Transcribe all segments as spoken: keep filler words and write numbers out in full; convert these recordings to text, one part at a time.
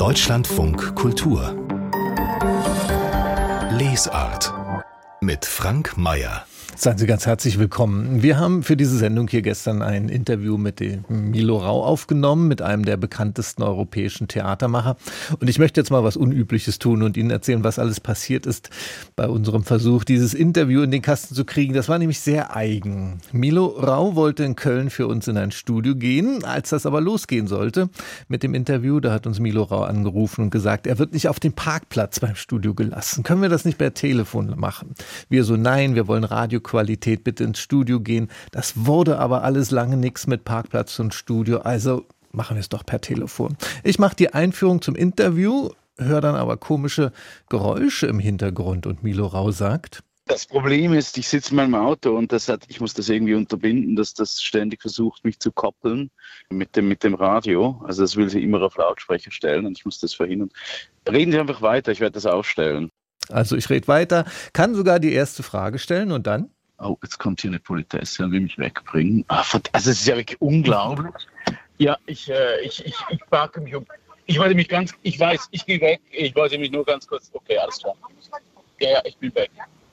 Deutschlandfunk Kultur Lesart mit Frank Mayer. Seien Sie ganz herzlich willkommen. Wir haben für diese Sendung hier gestern ein Interview mit dem Milo Rau aufgenommen, mit einem der bekanntesten europäischen Theatermacher. Und ich möchte jetzt mal was Unübliches tun und Ihnen erzählen, was alles passiert ist bei unserem Versuch, dieses Interview in den Kasten zu kriegen. Das war nämlich sehr eigen. Milo Rau wollte in Köln für uns in ein Studio gehen. Als das aber losgehen sollte mit dem Interview, da hat uns Milo Rau angerufen und gesagt, er wird nicht auf dem Parkplatz beim Studio gelassen. Können wir das nicht per Telefon machen? Wir so, nein, wir wollen Radioqualität, bitte ins Studio gehen. Das wurde aber alles lange nichts mit Parkplatz und Studio, also machen wir es doch per Telefon. Ich mache die Einführung zum Interview, höre dann aber komische Geräusche im Hintergrund und Milo Rau sagt: Das Problem ist, ich sitze in meinem Auto und das hat, ich muss das irgendwie unterbinden, dass das ständig versucht, mich zu koppeln mit dem, mit dem Radio. Also das will sie immer auf Lautsprecher stellen und ich muss das verhindern. Reden Sie einfach weiter, ich werde das aufstellen. Also ich rede weiter, kann sogar die erste Frage stellen und dann? Oh, jetzt kommt hier eine Politesse und will mich wegbringen. Also es ist ja wirklich unglaublich. Ja, ich, äh, ich, ich, ich parke mich um. Ich wollte mich ganz, ich weiß, ich gehe weg. Ich wollte mich nur ganz kurz, okay, alles klar. Ja, ja, ich bin weg.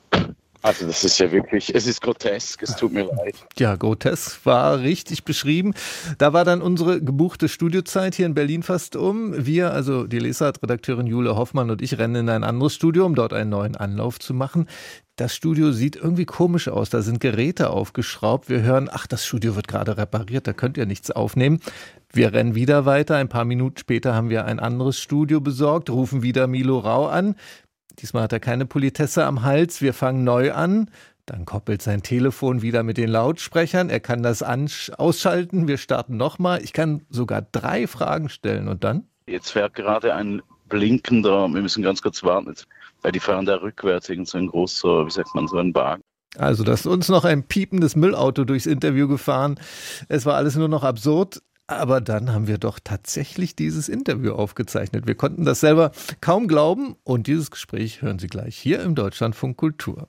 Also das ist ja wirklich, es ist grotesk, es tut mir leid. Ja, grotesk war richtig beschrieben. Da war dann unsere gebuchte Studiozeit hier in Berlin fast um. Wir, also die Lesart-Redakteurin Jule Hoffmann und ich, rennen in ein anderes Studio, um dort einen neuen Anlauf zu machen. Das Studio sieht irgendwie komisch aus, da sind Geräte aufgeschraubt. Wir hören, ach, das Studio wird gerade repariert, da könnt ihr nichts aufnehmen. Wir rennen wieder weiter, ein paar Minuten später haben wir ein anderes Studio besorgt, rufen wieder Milo Rau an. Diesmal hat er keine Politesse am Hals. Wir fangen neu an. Dann koppelt sein Telefon wieder mit den Lautsprechern. Er kann das ansch- ausschalten. Wir starten nochmal. Ich kann sogar drei Fragen stellen. Und dann? Jetzt fährt gerade ein blinkender, wir müssen ganz kurz warten, weil die fahren da rückwärts, irgend so ein großer, wie sagt man, so ein Wagen. Also, da ist uns noch ein piependes Müllauto durchs Interview gefahren. Es war alles nur noch absurd. Aber dann haben wir doch tatsächlich dieses Interview aufgezeichnet. Wir konnten das selber kaum glauben. Und dieses Gespräch hören Sie gleich hier im Deutschlandfunk Kultur.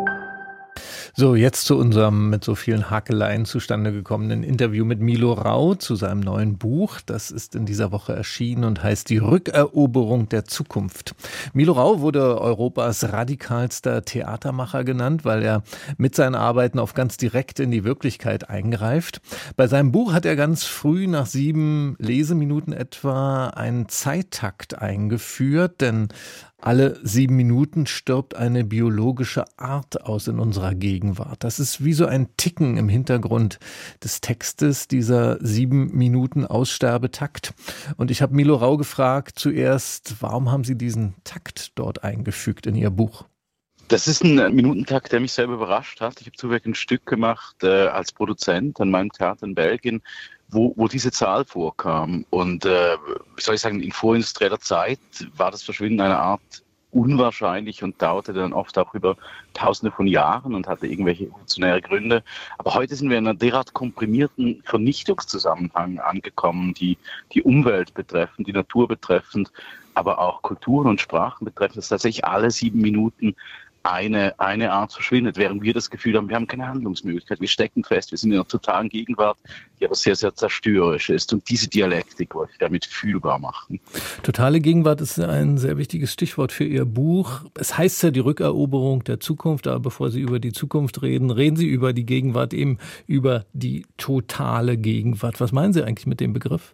So, jetzt zu unserem mit so vielen Hakeleien zustande gekommenen Interview mit Milo Rau zu seinem neuen Buch. Das ist in dieser Woche erschienen und heißt Die Rückeroberung der Zukunft. Milo Rau wurde Europas radikalster Theatermacher genannt, weil er mit seinen Arbeiten auf ganz direkt in die Wirklichkeit eingreift. Bei seinem Buch hat er ganz früh nach sieben Leseminuten etwa einen Zeittakt eingeführt, denn alle sieben Minuten stirbt eine biologische Art aus in unserer Gegenwart. Das ist wie so ein Ticken im Hintergrund des Textes, dieser sieben Minuten Aussterbetakt. Und ich habe Milo Rau gefragt zuerst, warum haben Sie diesen Takt dort eingefügt in Ihr Buch? Das ist ein Minutentakt, der mich selber überrascht hat. Ich habe zufällig ein Stück gemacht äh, als Produzent an meinem Theater in Belgien, wo, wo diese Zahl vorkam. Und äh, wie soll ich sagen, in vorindustrieller Zeit war das Verschwinden einer Art unwahrscheinlich und dauerte dann oft auch über Tausende von Jahren und hatte irgendwelche evolutionäre Gründe. Aber heute sind wir in einer derart komprimierten Vernichtungszusammenhang angekommen, die die Umwelt betreffend, die Natur betreffend, aber auch Kulturen und Sprachen betreffend, dass tatsächlich alle sieben Minuten eine, eine Art verschwindet, während wir das Gefühl haben, wir haben keine Handlungsmöglichkeit, wir stecken fest, wir sind in einer totalen Gegenwart, die aber sehr, sehr zerstörerisch ist. Und diese Dialektik wollte ich damit fühlbar machen. Totale Gegenwart ist ein sehr wichtiges Stichwort für Ihr Buch. Es heißt ja die Rückeroberung der Zukunft, aber bevor Sie über die Zukunft reden, reden Sie über die Gegenwart, eben über die totale Gegenwart. Was meinen Sie eigentlich mit dem Begriff?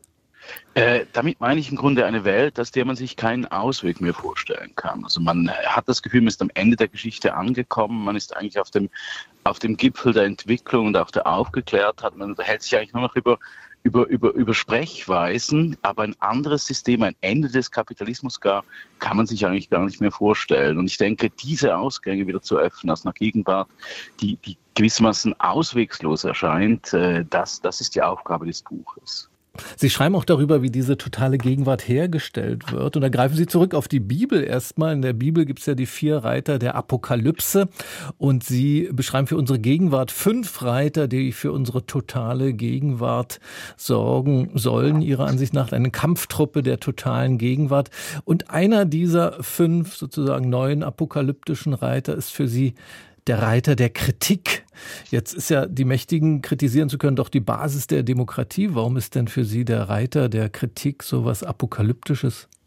Äh, damit meine ich im Grunde eine Welt, aus der man sich keinen Ausweg mehr vorstellen kann. Also man hat das Gefühl, man ist am Ende der Geschichte angekommen, man ist eigentlich auf dem, auf dem Gipfel der Entwicklung und auch der Aufgeklärtheit. Man unterhält sich eigentlich nur noch über, über, über, über Sprechweisen, aber ein anderes System, ein Ende des Kapitalismus gar, kann man sich eigentlich gar nicht mehr vorstellen. Und ich denke, diese Ausgänge wieder zu öffnen aus einer Gegenwart, die, die gewissermaßen auswegslos erscheint, äh, das, das ist die Aufgabe des Buches. Sie schreiben auch darüber, wie diese totale Gegenwart hergestellt wird. Und da greifen Sie zurück auf die Bibel erstmal. In der Bibel gibt es ja die vier Reiter der Apokalypse. Und Sie beschreiben für unsere Gegenwart fünf Reiter, die für unsere totale Gegenwart sorgen sollen. Ihrer Ansicht nach eine Kampftruppe der totalen Gegenwart. Und einer dieser fünf sozusagen neuen apokalyptischen Reiter ist für Sie der Reiter der Kritik. Jetzt ist ja, die Mächtigen kritisieren zu können, doch die Basis der Demokratie. Warum ist denn für Sie der Reiter der Kritik so was Apokalyptisches?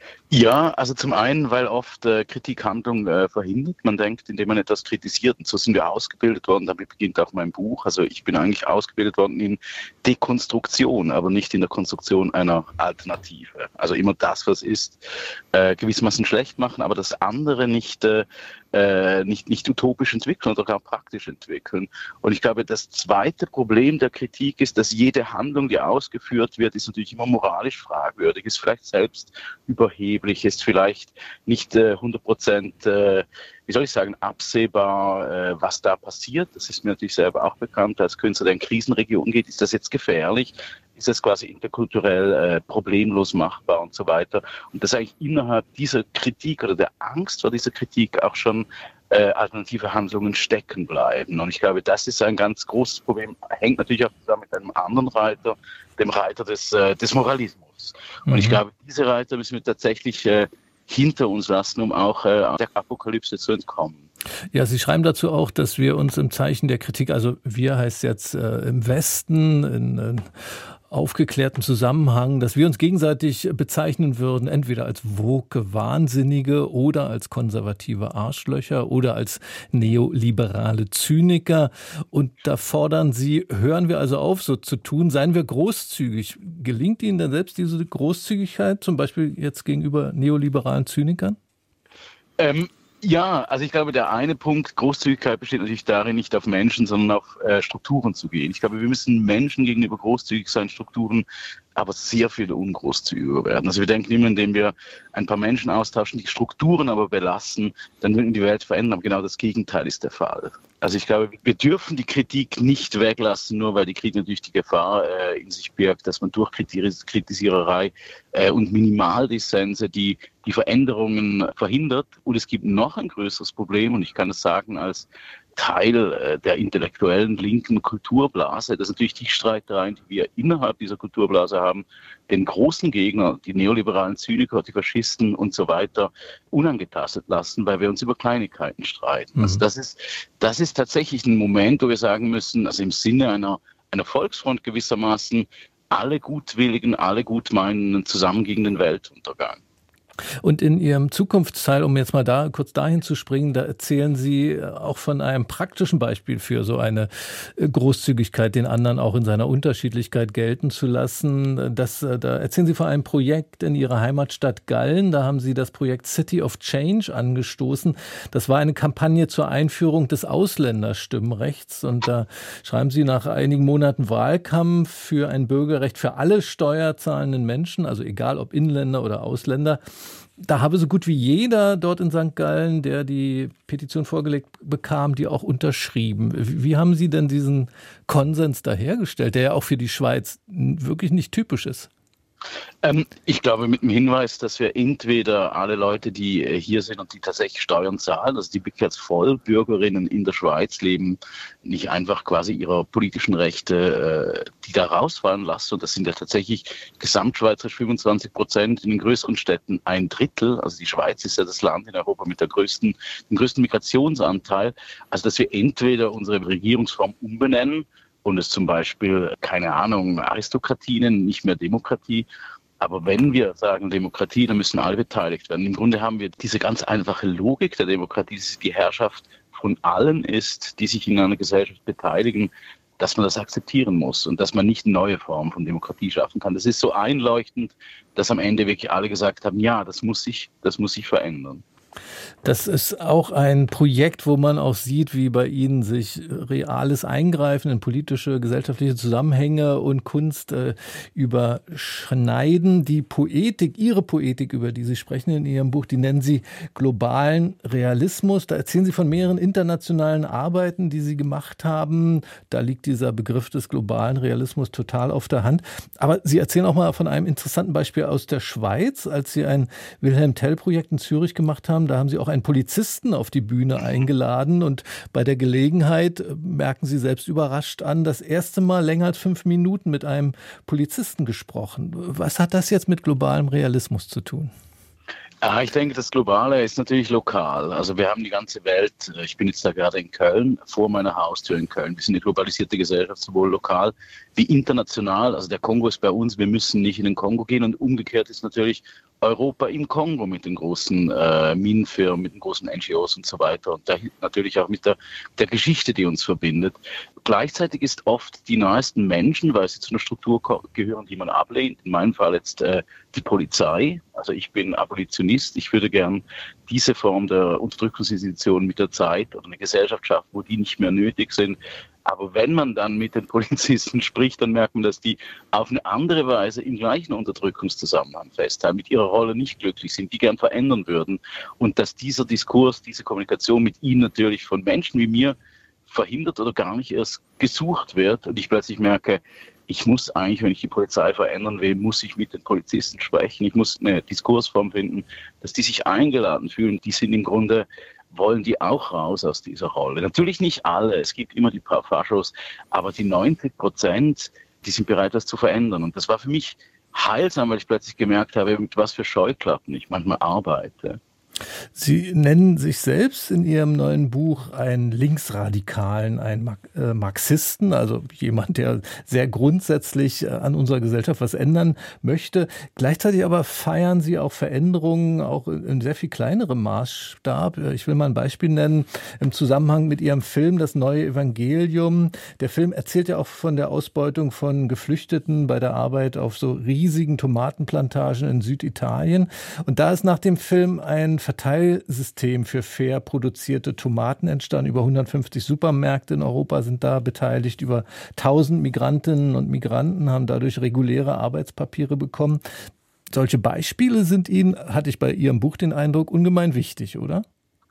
Ja, also zum einen, weil oft äh, Kritik Handlung äh, verhindert. Man denkt, indem man etwas kritisiert, und so sind wir ausgebildet worden, damit beginnt auch mein Buch. Also ich bin eigentlich ausgebildet worden in Dekonstruktion, aber nicht in der Konstruktion einer Alternative. Also immer das, was ist, äh, gewissermaßen schlecht machen, aber das andere nicht, äh, äh, nicht, nicht utopisch entwickeln oder gar praktisch entwickeln. Und ich glaube, das zweite Problem der Kritik ist, dass jede Handlung, die ausgeführt wird, ist natürlich immer moralisch fragwürdig, ist vielleicht selbst überheblich, ist vielleicht nicht äh, hundert Prozent, äh, wie soll ich sagen, absehbar, äh, was da passiert. Das ist mir natürlich selber auch bekannt. Als Künstler, der in Krisenregionen geht, ist das jetzt gefährlich? Ist es quasi interkulturell äh, problemlos machbar und so weiter? Und dass eigentlich innerhalb dieser Kritik oder der Angst vor dieser Kritik auch schon äh, alternative Handlungen stecken bleiben. Und ich glaube, das ist ein ganz großes Problem. Hängt natürlich auch zusammen mit einem anderen Reiter, dem Reiter des, äh, des Moralismus. Und mhm. ich glaube, diese Reiter müssen wir tatsächlich äh, hinter uns lassen, um auch äh, der Apokalypse zu entkommen. Ja, Sie schreiben dazu auch, dass wir uns im Zeichen der Kritik, also wir heißt jetzt äh, im Westen, in, in aufgeklärtem Zusammenhang, dass wir uns gegenseitig bezeichnen würden, entweder als woke Wahnsinnige oder als konservative Arschlöcher oder als neoliberale Zyniker. Und da fordern Sie, hören wir also auf, so zu tun, seien wir großzügig. Gelingt Ihnen denn selbst diese Großzügigkeit, zum Beispiel jetzt gegenüber neoliberalen Zynikern? Ähm. Ja, also ich glaube, der eine Punkt, Großzügigkeit besteht natürlich darin, nicht auf Menschen, sondern auf äh, Strukturen zu gehen. Ich glaube, wir müssen Menschen gegenüber großzügig sein, Strukturen aber sehr viel ungroßzügiger werden. Also wir denken immer, indem wir ein paar Menschen austauschen, die Strukturen aber belassen, dann würden wir die Welt verändern. Aber genau das Gegenteil ist der Fall. Also ich glaube, wir dürfen die Kritik nicht weglassen, nur weil die Kritik natürlich die Gefahr äh, in sich birgt, dass man durch Kritisiererei äh, und Minimaldissense die, die Veränderungen verhindert. Und es gibt noch ein größeres Problem, und ich kann es sagen als Teil äh, der intellektuellen linken Kulturblase, dass natürlich die Streitereien, die wir innerhalb dieser Kulturblase haben, den großen Gegner, die neoliberalen Zyniker, die Faschisten und so weiter, unangetastet lassen, weil wir uns über Kleinigkeiten streiten. Mhm. Also das ist, das ist tatsächlich ein Moment, wo wir sagen müssen, also im Sinne einer, einer Volksfront gewissermaßen, alle Gutwilligen, alle Gutmeinenden zusammen gegen den Weltuntergang. Und in Ihrem Zukunftsteil, um jetzt mal da kurz dahin zu springen, da erzählen Sie auch von einem praktischen Beispiel für so eine Großzügigkeit, den anderen auch in seiner Unterschiedlichkeit gelten zu lassen. Das, da erzählen Sie von einem Projekt in Ihrer Heimatstadt Gallen. Da haben Sie das Projekt City of Change angestoßen. Das war eine Kampagne zur Einführung des Ausländerstimmrechts. Und da schreiben Sie nach einigen Monaten Wahlkampf für ein Bürgerrecht für alle steuerzahlenden Menschen, also egal ob Inländer oder Ausländer. Da habe so gut wie jeder dort in Sankt Gallen, der die Petition vorgelegt bekam, die auch unterschrieben. Wie haben Sie denn diesen Konsens da hergestellt, der ja auch für die Schweiz wirklich nicht typisch ist? Ähm, ich glaube mit dem Hinweis, dass wir entweder alle Leute, die äh, hier sind und die tatsächlich Steuern zahlen, also die wirklich als Vollbürgerinnen in der Schweiz leben, nicht einfach quasi ihrer politischen Rechte, äh, die da rausfallen lassen. Und das sind ja tatsächlich gesamtschweizerisch fünfundzwanzig Prozent, in den größeren Städten ein Drittel. Also die Schweiz ist ja das Land in Europa mit der größten, dem größten Migrationsanteil. Also dass wir entweder unsere Regierungsform umbenennen und es zum Beispiel, keine Ahnung, Aristokratie nennen, nicht mehr Demokratie. Aber wenn wir sagen Demokratie, dann müssen alle beteiligt werden. Im Grunde haben wir diese ganz einfache Logik der Demokratie, dass die Herrschaft von allen ist, die sich in einer Gesellschaft beteiligen, dass man das akzeptieren muss und dass man nicht neue Formen von Demokratie schaffen kann. Das ist so einleuchtend, dass am Ende wirklich alle gesagt haben, ja, das muss sich, das muss sich verändern. Das ist auch ein Projekt, wo man auch sieht, wie bei Ihnen sich reales Eingreifen in politische, gesellschaftliche Zusammenhänge und Kunst äh, überschneiden. Die Poetik, Ihre Poetik, über die Sie sprechen in Ihrem Buch, die nennen Sie globalen Realismus. Da erzählen Sie von mehreren internationalen Arbeiten, die Sie gemacht haben. Da liegt dieser Begriff des globalen Realismus total auf der Hand. Aber Sie erzählen auch mal von einem interessanten Beispiel aus der Schweiz, als Sie ein Wilhelm-Tell-Projekt in Zürich gemacht haben. Da haben Sie auch einen Polizisten auf die Bühne eingeladen und bei der Gelegenheit, merken Sie selbst überrascht an, das erste Mal länger als fünf Minuten mit einem Polizisten gesprochen. Was hat das jetzt mit globalem Realismus zu tun? Ja, ich denke, das Globale ist natürlich lokal. Also wir haben die ganze Welt, ich bin jetzt da gerade in Köln, vor meiner Haustür in Köln. Wir sind eine globalisierte Gesellschaft, sowohl lokal wie international. Also der Kongo ist bei uns, wir müssen nicht in den Kongo gehen. Und umgekehrt ist natürlich Europa im Kongo mit den großen äh, Minenfirmen, mit den großen N G Os und so weiter und da, natürlich auch mit der, der Geschichte, die uns verbindet. Gleichzeitig ist oft die nahesten Menschen, weil sie zu einer Struktur gehören, die man ablehnt, in meinem Fall jetzt äh, die Polizei. Also ich bin Abolitionist, ich würde gern diese Form der Unterdrückungsinstitutionen mit der Zeit oder eine Gesellschaft schaffen, wo die nicht mehr nötig sind. Aber wenn man dann mit den Polizisten spricht, dann merkt man, dass die auf eine andere Weise im gleichen Unterdrückungszusammenhang festhalten, mit ihrer Rolle nicht glücklich sind, die gern verändern würden. Und dass dieser Diskurs, diese Kommunikation mit ihnen natürlich von Menschen wie mir verhindert oder gar nicht erst gesucht wird. Und ich plötzlich merke, ich muss eigentlich, wenn ich die Polizei verändern will, muss ich mit den Polizisten sprechen. Ich muss eine Diskursform finden, dass die sich eingeladen fühlen. Die sind im Grunde, wollen die auch raus aus dieser Rolle. Natürlich nicht alle, es gibt immer die paar Faschos, aber die neunzig Prozent, die sind bereit, das zu verändern. Und das war für mich heilsam, weil ich plötzlich gemerkt habe, mit was für Scheuklappen ich manchmal arbeite. Sie nennen sich selbst in Ihrem neuen Buch einen Linksradikalen, einen Marxisten, also jemand, der sehr grundsätzlich an unserer Gesellschaft was ändern möchte. Gleichzeitig aber feiern Sie auch Veränderungen, auch in sehr viel kleinerem Maßstab. Ich will mal ein Beispiel nennen im Zusammenhang mit Ihrem Film Das neue Evangelium. Der Film erzählt ja auch von der Ausbeutung von Geflüchteten bei der Arbeit auf so riesigen Tomatenplantagen in Süditalien. Und da ist nach dem Film ein Verteilsystem für fair produzierte Tomaten entstanden. Über hundertfünfzig Supermärkte in Europa sind da beteiligt. Über tausend Migrantinnen und Migranten haben dadurch reguläre Arbeitspapiere bekommen. Solche Beispiele sind Ihnen, hatte ich bei Ihrem Buch den Eindruck, ungemein wichtig, oder?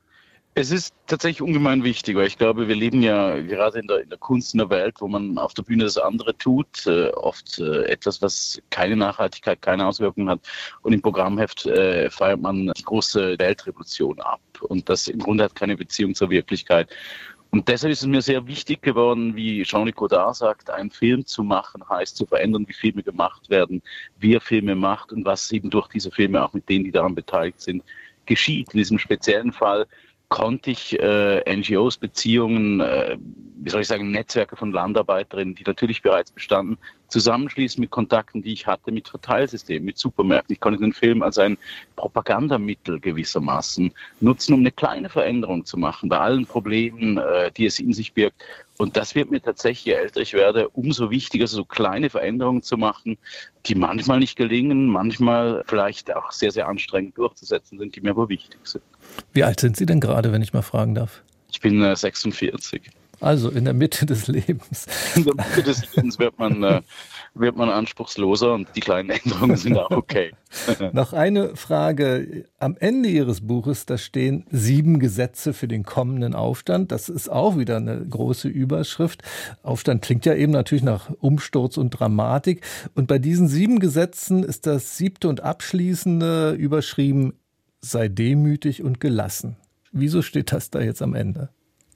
Es ist tatsächlich ungemein wichtig, weil ich glaube, wir leben ja gerade in der, in der Kunst in der Welt, wo man auf der Bühne das andere tut, äh, oft äh, etwas, was keine Nachhaltigkeit, keine Auswirkungen hat. Und im Programmheft äh, feiert man die große Weltrevolution ab. Und das im Grunde hat keine Beziehung zur Wirklichkeit. Und deshalb ist es mir sehr wichtig geworden, wie Jean-Luc Godard sagt, einen Film zu machen, heißt zu verändern, wie Filme gemacht werden, wie er Filme macht und was eben durch diese Filme auch mit denen, die daran beteiligt sind, geschieht. In diesem speziellen Fall konnte ich äh, N G Os, Beziehungen, äh, wie soll ich sagen, Netzwerke von Landarbeiterinnen, die natürlich bereits bestanden, zusammenschließen mit Kontakten, die ich hatte mit Verteilsystemen, mit Supermärkten. Ich konnte den Film als ein Propagandamittel gewissermaßen nutzen, um eine kleine Veränderung zu machen bei allen Problemen, äh, die es in sich birgt. Und das wird mir tatsächlich, je älter ich werde, umso wichtiger, so kleine Veränderungen zu machen, die manchmal nicht gelingen, manchmal vielleicht auch sehr, sehr anstrengend durchzusetzen sind, die mir aber wichtig sind. Wie alt sind Sie denn gerade, wenn ich mal fragen darf? Ich bin äh, sechsundvierzig. Also in der Mitte des Lebens. In der Mitte des Lebens wird man, äh, wird man anspruchsloser und die kleinen Änderungen sind auch okay. Noch eine Frage. Am Ende Ihres Buches, da stehen sieben Gesetze für den kommenden Aufstand. Das ist auch wieder eine große Überschrift. Aufstand klingt ja eben natürlich nach Umsturz und Dramatik. Und bei diesen sieben Gesetzen ist das siebte und abschließende überschrieben: Sei demütig und gelassen. Wieso steht das da jetzt am Ende?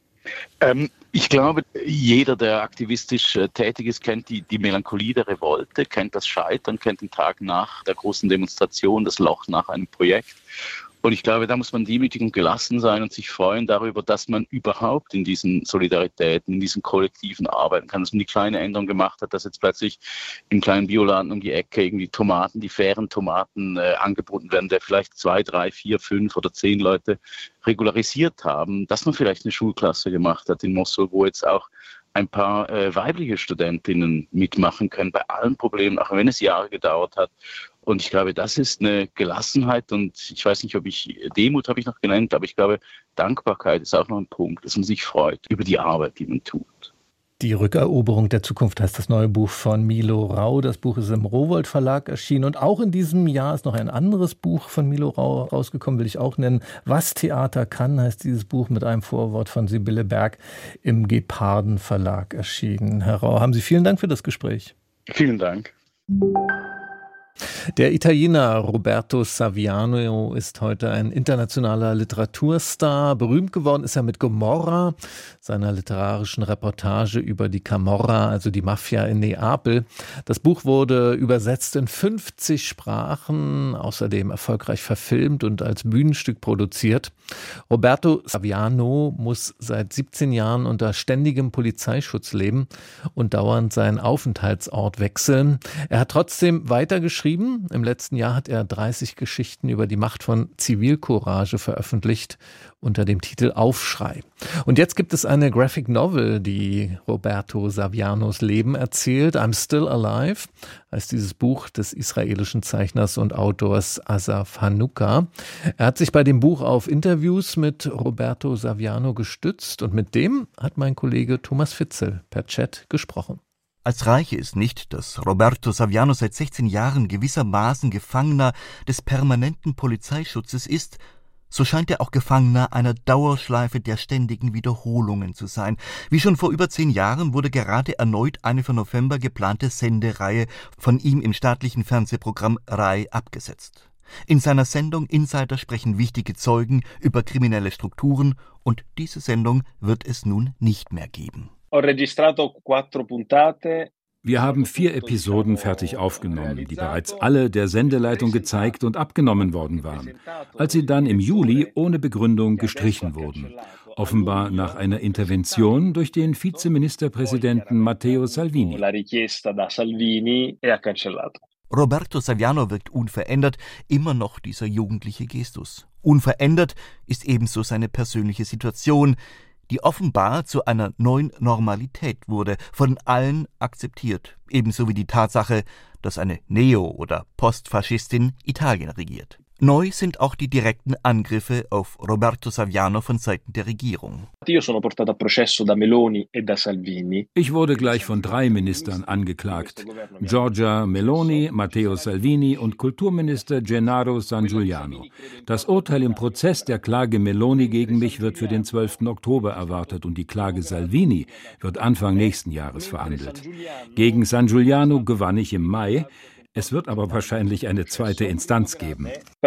Ähm, ich glaube, jeder, der aktivistisch äh, tätig ist, kennt die, die Melancholie der Revolte, kennt das Scheitern, kennt den Tag nach der großen Demonstration, das Loch nach einem Projekt. Und ich glaube, da muss man demütig und gelassen sein und sich freuen darüber, dass man überhaupt in diesen Solidaritäten, in diesen Kollektiven arbeiten kann, dass man die kleine Änderung gemacht hat, dass jetzt plötzlich im kleinen Bioladen um die Ecke irgendwie Tomaten, die fairen Tomaten äh, angeboten werden, der vielleicht zwei, drei, vier, fünf oder zehn Leute regularisiert haben, dass man vielleicht eine Schulklasse gemacht hat in Mosul, wo jetzt auch ein paar äh, weibliche Studentinnen mitmachen können bei allen Problemen, auch wenn es Jahre gedauert hat. Und ich glaube, das ist eine Gelassenheit und ich weiß nicht, ob ich, Demut habe ich noch genannt, aber ich glaube, Dankbarkeit ist auch noch ein Punkt, dass man sich freut über die Arbeit, die man tut. Die Rückeroberung der Zukunft heißt das neue Buch von Milo Rau. Das Buch ist im Rowohlt Verlag erschienen und auch in diesem Jahr ist noch ein anderes Buch von Milo Rau rausgekommen, will ich auch nennen. Was Theater kann, heißt dieses Buch, mit einem Vorwort von Sibylle Berg im Geparden Verlag erschienen. Herr Rau, haben Sie vielen Dank für das Gespräch. Vielen Dank. Der Italiener Roberto Saviano ist heute ein internationaler Literaturstar. Berühmt geworden ist er mit Gomorra, seiner literarischen Reportage über die Camorra, also die Mafia in Neapel. Das Buch wurde übersetzt in fünfzig Sprachen, außerdem erfolgreich verfilmt und als Bühnenstück produziert. Roberto Saviano muss seit siebzehn Jahren unter ständigem Polizeischutz leben und dauernd seinen Aufenthaltsort wechseln. Er hat trotzdem weitergeschrieben geschrieben. Im letzten Jahr hat er dreißig Geschichten über die Macht von Zivilcourage veröffentlicht unter dem Titel Aufschrei. Und jetzt gibt es eine Graphic Novel, die Roberto Savianos Leben erzählt. I'm Still Alive heißt dieses Buch des israelischen Zeichners und Autors Asaf Hanuka. Er hat sich bei dem Buch auf Interviews mit Roberto Saviano gestützt und mit dem hat mein Kollege Thomas Fitzel per Chat gesprochen. Als reiche es nicht, dass Roberto Saviano seit sechzehn Jahren gewissermaßen Gefangener des permanenten Polizeischutzes ist, so scheint er auch Gefangener einer Dauerschleife der ständigen Wiederholungen zu sein. Wie schon vor über zehn Jahren wurde gerade erneut eine für November geplante Sendereihe von ihm im staatlichen Fernsehprogramm Rai abgesetzt. In seiner Sendung Insider sprechen wichtige Zeugen über kriminelle Strukturen und diese Sendung wird es nun nicht mehr geben. Wir haben vier Episoden fertig aufgenommen, die bereits alle der Sendeleitung gezeigt und abgenommen worden waren, als sie dann im Juli ohne Begründung gestrichen wurden. Offenbar nach einer Intervention durch den Vizeministerpräsidenten Matteo Salvini. Roberto Saviano wirkt unverändert, immer noch dieser jugendliche Gestus. Unverändert ist ebenso seine persönliche Situation, die offenbar zu einer neuen Normalität wurde, von allen akzeptiert, ebenso wie die Tatsache, dass eine Neo- oder Postfaschistin Italien regiert. Neu sind auch die direkten Angriffe auf Roberto Saviano von Seiten der Regierung. Ich wurde gleich von drei Ministern angeklagt: Giorgia Meloni, Matteo Salvini und Kulturminister Gennaro Sangiuliano. Das Urteil im Prozess der Klage Meloni gegen mich wird für den zwölften Oktober erwartet und die Klage Salvini wird Anfang nächsten Jahres verhandelt. Gegen Sangiuliano gewann ich im Mai. Es wird aber wahrscheinlich eine zweite Instanz geben.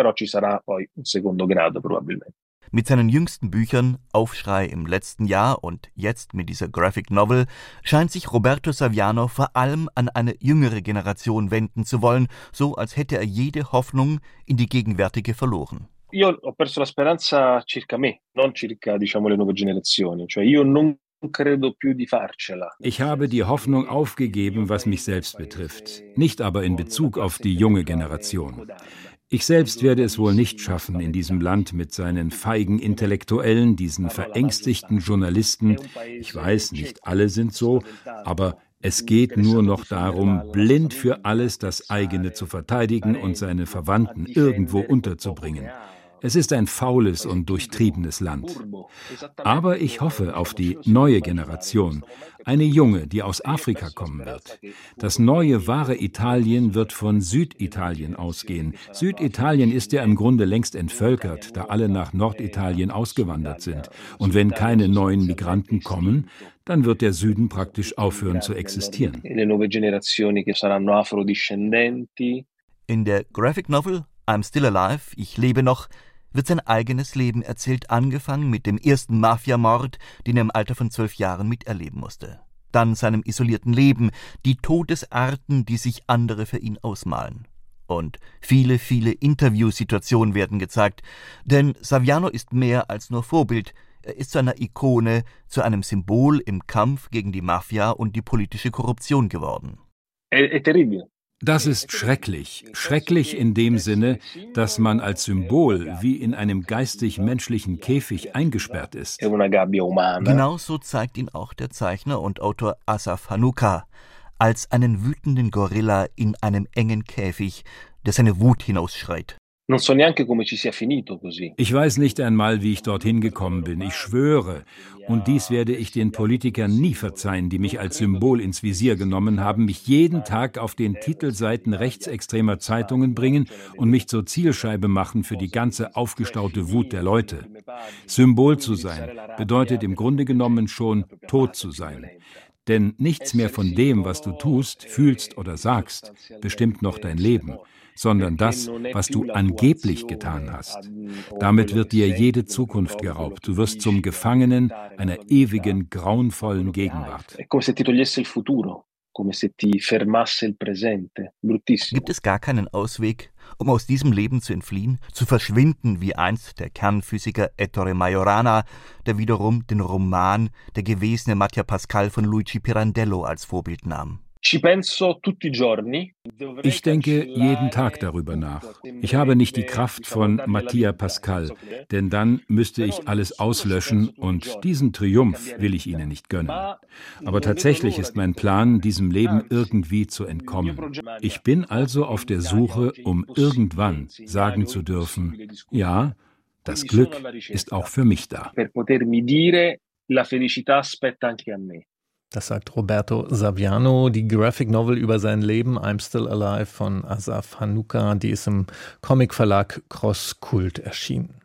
Mit seinen jüngsten Büchern Aufschrei im letzten Jahr und jetzt mit dieser Graphic Novel scheint sich Roberto Saviano vor allem an eine jüngere Generation wenden zu wollen, so als hätte er jede Hoffnung in die gegenwärtige verloren. Io ho perso la speranza circa me, non circa, diciamo, le nuove generazioni. Cioè io non Ich habe die Hoffnung aufgegeben, was mich selbst betrifft, nicht aber in Bezug auf die junge Generation. Ich selbst werde es wohl nicht schaffen, in diesem Land mit seinen feigen Intellektuellen, diesen verängstigten Journalisten, ich weiß, nicht alle sind so, aber es geht nur noch darum, blind für alles das eigene zu verteidigen und seine Verwandten irgendwo unterzubringen. Es ist ein faules und durchtriebenes Land. Aber ich hoffe auf die neue Generation, eine junge, die aus Afrika kommen wird. Das neue, wahre Italien wird von Süditalien ausgehen. Süditalien ist ja im Grunde längst entvölkert, da alle nach Norditalien ausgewandert sind. Und wenn keine neuen Migranten kommen, dann wird der Süden praktisch aufhören zu existieren. In der Graphic Novel I'm Still Alive, ich lebe noch, wird sein eigenes Leben erzählt, angefangen mit dem ersten Mafiamord, den er im Alter von zwölf Jahren miterleben musste. Dann seinem isolierten Leben, die Todesarten, die sich andere für ihn ausmalen. Und viele, viele Interviewsituationen werden gezeigt, denn Saviano ist mehr als nur Vorbild. Er ist zu einer Ikone, zu einem Symbol im Kampf gegen die Mafia und die politische Korruption geworden. Das ist schrecklich. Schrecklich in dem Sinne, dass man als Symbol wie in einem geistig-menschlichen Käfig eingesperrt ist. Genauso zeigt ihn auch der Zeichner und Autor Asaf Hanuka als einen wütenden Gorilla in einem engen Käfig, der seine Wut hinausschreit. Ich weiß nicht einmal, wie ich dorthin gekommen bin. Ich schwöre, und dies werde ich den Politikern nie verzeihen, die mich als Symbol ins Visier genommen haben, mich jeden Tag auf den Titelseiten rechtsextremer Zeitungen bringen und mich zur Zielscheibe machen für die ganze aufgestaute Wut der Leute. Symbol zu sein bedeutet im Grunde genommen schon, tot zu sein. Denn nichts mehr von dem, was du tust, fühlst oder sagst, bestimmt noch dein Leben, sondern das, was du angeblich getan hast. Damit wird dir jede Zukunft geraubt. Du wirst zum Gefangenen einer ewigen, grauenvollen Gegenwart. Gibt es gar keinen Ausweg, um aus diesem Leben zu entfliehen, zu verschwinden, wie einst der Kernphysiker Ettore Majorana, der wiederum den Roman Der gewesene Mattia Pascal von Luigi Pirandello als Vorbild nahm? Ich denke jeden Tag darüber nach. Ich habe nicht die Kraft von Mattia Pascal, denn dann müsste ich alles auslöschen und diesen Triumph will ich ihnen nicht gönnen. Aber tatsächlich ist mein Plan, diesem Leben irgendwie zu entkommen. Ich bin also auf der Suche, um irgendwann sagen zu dürfen, ja, das Glück ist auch für mich da. Das sagt Roberto Saviano. Die Graphic Novel über sein Leben I'm Still Alive von Asaf Hanuka, die ist im Comicverlag Cross Kult erschienen.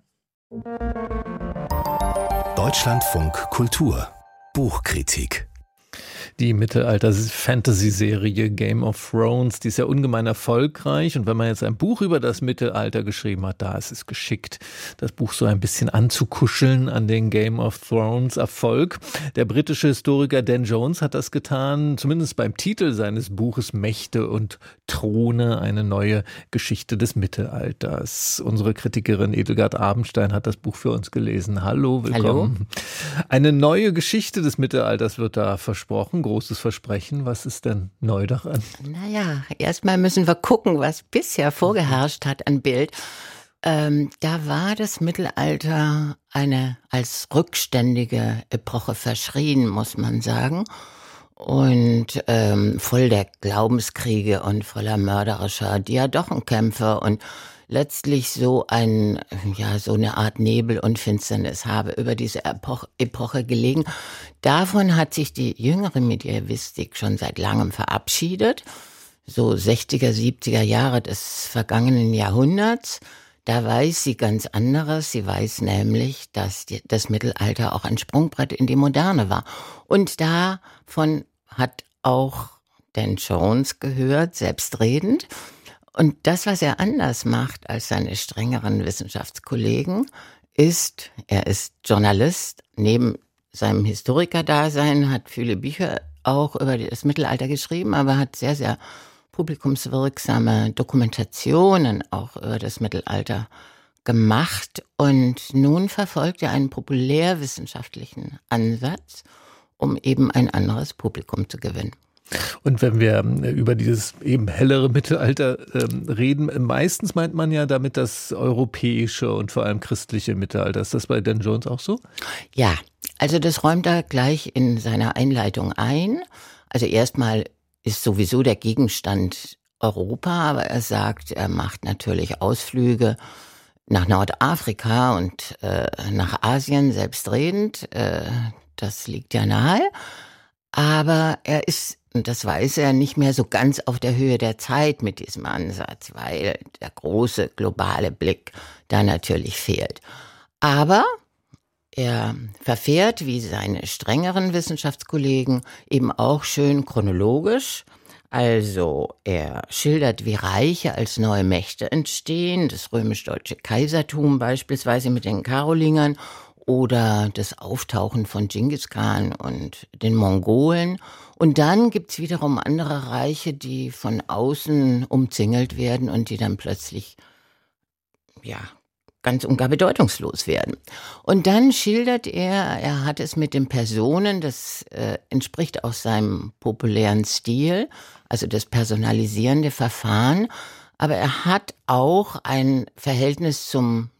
Deutschlandfunk Kultur Buchkritik. Die Mittelalter-Fantasy-Serie Game of Thrones, die ist ja ungemein erfolgreich. Und wenn man jetzt ein Buch über das Mittelalter geschrieben hat, da ist es geschickt, das Buch so ein bisschen anzukuscheln an den Game of Thrones Erfolg. Der britische Historiker Dan Jones hat das getan, zumindest beim Titel seines Buches Mächte und Throne, eine neue Geschichte des Mittelalters. Unsere Kritikerin Edelgard Abendstein hat das Buch für uns gelesen. Hallo, willkommen. Hallo. Eine neue Geschichte des Mittelalters wird da versprochen. Großes Versprechen. Was ist denn neu daran? Naja, erstmal müssen wir gucken, was bisher vorgeherrscht hat an Bild. Ähm, da war das Mittelalter eine als rückständige Epoche verschrien, muss man sagen. Und ähm, voll der Glaubenskriege und voller mörderischer Diadochenkämpfe und letztlich so ein, ja, so eine Art Nebel und Finsternis habe über diese Epoche, Epoche gelegen. Davon hat sich die jüngere Medievistik schon seit langem verabschiedet. So sechziger, siebziger Jahre des vergangenen Jahrhunderts. Da weiß sie ganz anderes. Sie weiß nämlich, dass die, das Mittelalter auch ein Sprungbrett in die Moderne war. Und davon hat auch Dan Jones gehört, selbstredend. Und das, was er anders macht als seine strengeren Wissenschaftskollegen, ist, er ist Journalist, neben seinem Historikerdasein, hat viele Bücher auch über das Mittelalter geschrieben, aber hat sehr, sehr publikumswirksame Dokumentationen auch über das Mittelalter gemacht. Und nun verfolgt er einen populärwissenschaftlichen Ansatz, um eben ein anderes Publikum zu gewinnen. Und wenn wir über dieses eben hellere Mittelalter ähm, reden, meistens meint man ja damit das europäische und vor allem christliche Mittelalter. Ist das bei Dan Jones auch so? Ja, also das räumt er gleich in seiner Einleitung ein. Also erstmal ist sowieso der Gegenstand Europa, aber er sagt, er macht natürlich Ausflüge nach Nordafrika und äh, nach Asien selbstredend. Äh, das liegt ja nahe. Aber er ist, und das weiß er, nicht mehr so ganz auf der Höhe der Zeit mit diesem Ansatz, weil der große globale Blick da natürlich fehlt. Aber er verfährt, wie seine strengeren Wissenschaftskollegen, eben auch schön chronologisch. Also er schildert, wie Reiche als neue Mächte entstehen, das römisch-deutsche Kaisertum beispielsweise mit den Karolingern oder das Auftauchen von Genghis Khan und den Mongolen. Und dann gibt's wiederum andere Reiche, die von außen umzingelt werden und die dann plötzlich, ja, ganz und gar bedeutungslos werden. Und dann schildert er, er hat es mit den Personen, das äh, entspricht auch seinem populären Stil, also das personalisierende Verfahren, aber er hat auch ein Verhältnis zum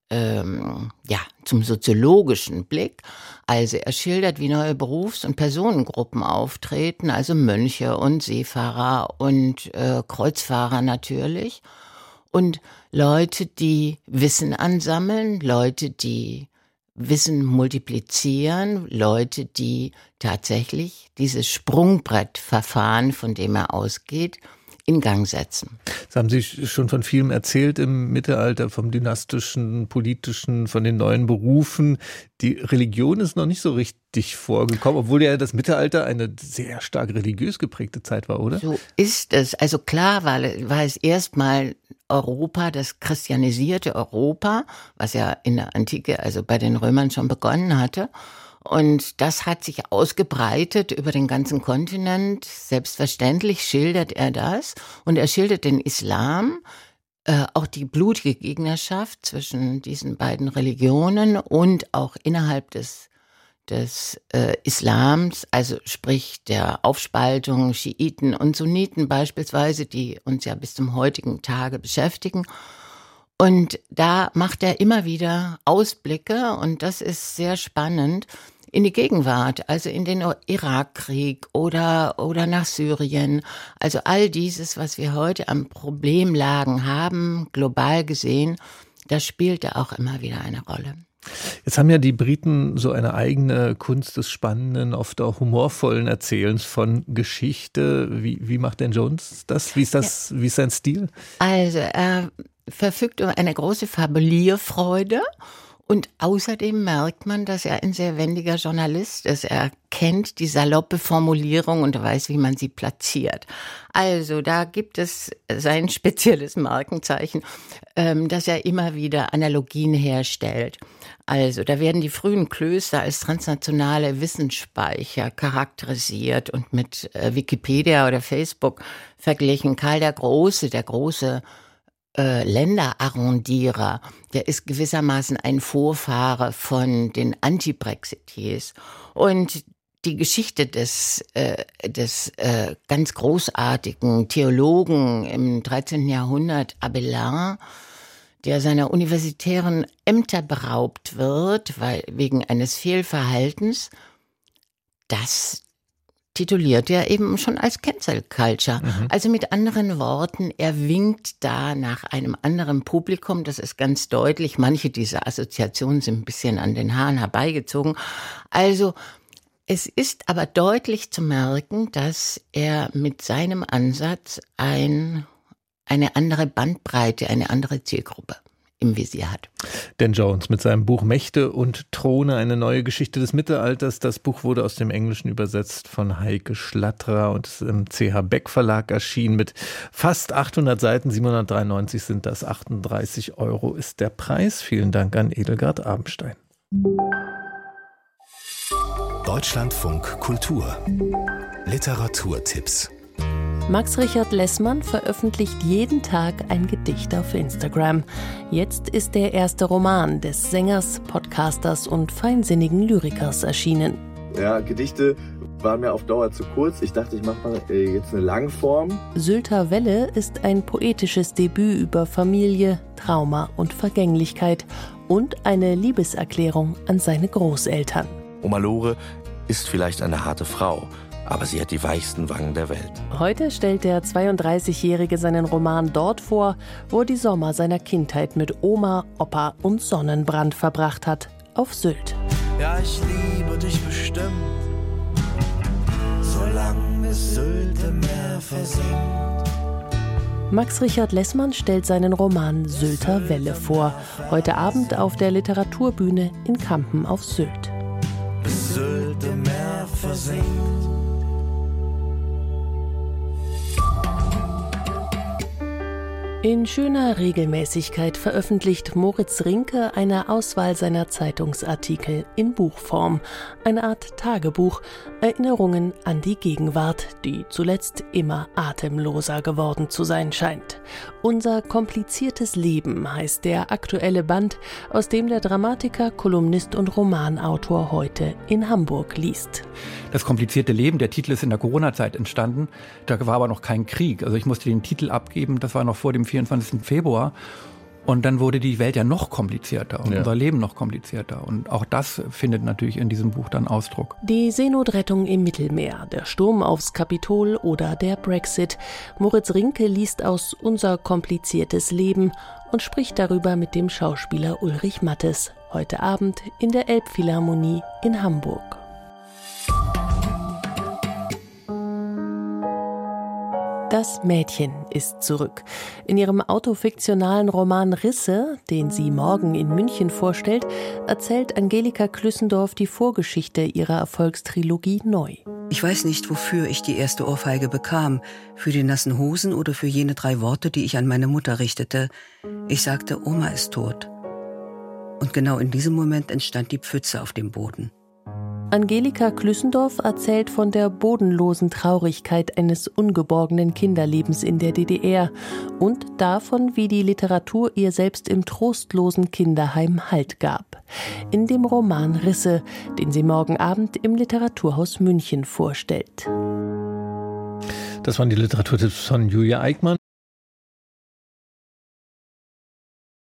Ähm, ja, zum soziologischen Blick. Also er schildert, wie neue Berufs- und Personengruppen auftreten, also Mönche und Seefahrer und äh, Kreuzfahrer natürlich. Und Leute, die Wissen ansammeln, Leute, die Wissen multiplizieren, Leute, die tatsächlich dieses Sprungbrettverfahren, von dem er ausgeht, in Gang setzen. Das haben Sie schon von vielem erzählt im Mittelalter, vom dynastischen, politischen, von den neuen Berufen. Die Religion ist noch nicht so richtig vorgekommen, obwohl ja das Mittelalter eine sehr stark religiös geprägte Zeit war, oder? So ist es. Also klar war, war es erstmal Europa, das christianisierte Europa, was ja in der Antike, also bei den Römern schon begonnen hatte. Und das hat sich ausgebreitet über den ganzen Kontinent. Selbstverständlich schildert er das. Und er schildert den Islam, äh, auch die blutige Gegnerschaft zwischen diesen beiden Religionen und auch innerhalb des des äh, Islams, also sprich der Aufspaltung Schiiten und Sunniten beispielsweise, die uns ja bis zum heutigen Tage beschäftigen. Und da macht er immer wieder Ausblicke, und das ist sehr spannend, in die Gegenwart, also in den Irakkrieg oder, oder nach Syrien. Also all dieses, was wir heute an Problemlagen haben, global gesehen, das spielte auch immer wieder eine Rolle. Jetzt haben ja die Briten so eine eigene Kunst des spannenden, oft auch humorvollen Erzählens von Geschichte. Wie, wie macht denn Jones das? Wie ist das, ja. wie ist sein Stil? Also er verfügt über eine große Fabulierfreude. Und außerdem merkt man, dass er ein sehr wendiger Journalist ist. Er kennt die saloppe Formulierung und weiß, wie man sie platziert. Also da gibt es sein spezielles Markenzeichen, ähm, dass er immer wieder Analogien herstellt. Also da werden die frühen Klöster als transnationale Wissensspeicher charakterisiert und mit äh, Wikipedia oder Facebook verglichen. Karl der Große, der große Äh, Länderarrondierer, der ist gewissermaßen ein Vorfahre von den Anti-Brexiteers. Und die Geschichte des, äh, des äh, ganz großartigen Theologen im dreizehnten Jahrhundert, Abelard, der seiner universitären Ämter beraubt wird, weil, wegen eines Fehlverhaltens, das tituliert er eben schon als Cancel Culture. Mhm. Also mit anderen Worten, er winkt da nach einem anderen Publikum. Das ist ganz deutlich. Manche dieser Assoziationen sind ein bisschen an den Haaren herbeigezogen. Also es ist aber deutlich zu merken, dass er mit seinem Ansatz ein, eine andere Bandbreite, eine andere Zielgruppe im Visier hat. Dan Jones mit seinem Buch Mächte und Throne, eine neue Geschichte des Mittelalters. Das Buch wurde aus dem Englischen übersetzt von Heike Schlatterer und ist im C H Beck Verlag erschienen mit fast achthundert Seiten, siebenhundertdreiundneunzig sind das, achtunddreißig Euro ist der Preis. Vielen Dank an Edelgard Abendstein. Deutschlandfunk Kultur Literaturtipps. Max Richard Lessmann veröffentlicht jeden Tag ein Gedicht auf Instagram. Jetzt ist der erste Roman des Sängers, Podcasters und feinsinnigen Lyrikers erschienen. Ja, Gedichte waren mir auf Dauer zu kurz. Ich dachte, ich mache mal jetzt eine Langform. Sylter Welle ist ein poetisches Debüt über Familie, Trauma und Vergänglichkeit und eine Liebeserklärung an seine Großeltern. Oma Lore ist vielleicht eine harte Frau, aber sie hat die weichsten Wangen der Welt. Heute stellt der zweiunddreißigjährige seinen Roman dort vor, wo er die Sommer seiner Kindheit mit Oma, Opa und Sonnenbrand verbracht hat, auf Sylt. Ja, ich liebe dich bestimmt, solange es Sylt im Meer versinkt. Max Richard Lessmann stellt seinen Roman Sylter Welle vor, heute Abend auf der Literaturbühne in Kampen auf Sylt. Bis Sylt im Meer versinkt. In schöner Regelmäßigkeit veröffentlicht Moritz Rinke eine Auswahl seiner Zeitungsartikel in Buchform. Eine Art Tagebuch, Erinnerungen an die Gegenwart, die zuletzt immer atemloser geworden zu sein scheint. Unser kompliziertes Leben heißt der aktuelle Band, aus dem der Dramatiker, Kolumnist und Romanautor heute in Hamburg liest. Das komplizierte Leben, der Titel ist in der Corona-Zeit entstanden, da war aber noch kein Krieg. Also ich musste den Titel abgeben, das war noch vor dem vierundzwanzigsten Februar. Und dann wurde die Welt ja noch komplizierter und ja. unser Leben noch komplizierter. Und auch das findet natürlich in diesem Buch dann Ausdruck. Die Seenotrettung im Mittelmeer, der Sturm aufs Kapitol oder der Brexit. Moritz Rinke liest aus Unser kompliziertes Leben und spricht darüber mit dem Schauspieler Ulrich Mattes. Heute Abend in der Elbphilharmonie in Hamburg. Das Mädchen ist zurück. In ihrem autofiktionalen Roman Risse, den sie morgen in München vorstellt, erzählt Angelika Klüssendorf die Vorgeschichte ihrer Erfolgstrilogie neu. Ich weiß nicht, wofür ich die erste Ohrfeige bekam. Für die nassen Hosen oder für jene drei Worte, die ich an meine Mutter richtete. Ich sagte, Oma ist tot. Und genau in diesem Moment entstand die Pfütze auf dem Boden. Angelika Klüssendorf erzählt von der bodenlosen Traurigkeit eines ungeborgenen Kinderlebens in der D D R und davon, wie die Literatur ihr selbst im trostlosen Kinderheim Halt gab. In dem Roman Risse, den sie morgen Abend im Literaturhaus München vorstellt. Das waren die Literaturtipps von Julia Eickmann.